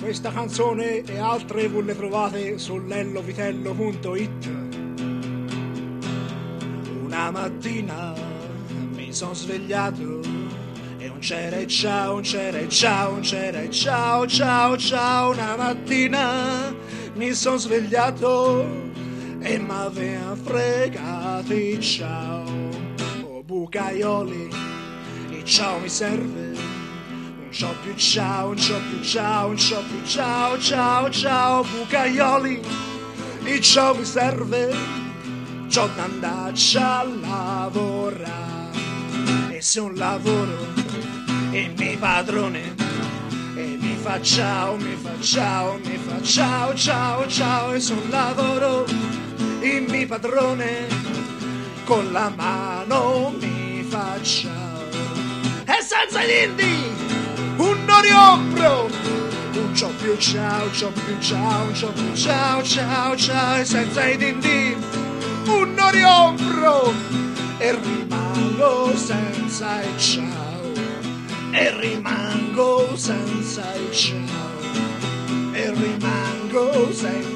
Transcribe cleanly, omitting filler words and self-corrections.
Questa canzone e altre voi le trovate su lellovitello.it. Una mattina mi sono svegliato e un c'era e ciao, un c'era e ciao, un c'era e ciao, ciao, ciao. Una mattina mi sono svegliato e m'aveva fregati ciao. Oh bucaioli, il ciao mi serve. Un ciò più ciao, un ciò più ciao, un ciò più ciao, ciao, ciao. Bucaioli, il ciao mi serve. C'ho da andarci a lavorare. E se un lavoro e mi padrone e mi fa ciao, mi fa ciao, mi fa ciao, ciao, ciao. E se un lavoro e mi padrone con la mano mi fa ciao. E senza gli indi un non riombro, un ciò più ciao, ciò più ciao, ciò più ciao, ciao, ciao. E senza i dindini un non riombro e rimango senza il ciao, e rimango senza il ciao, e rimango senza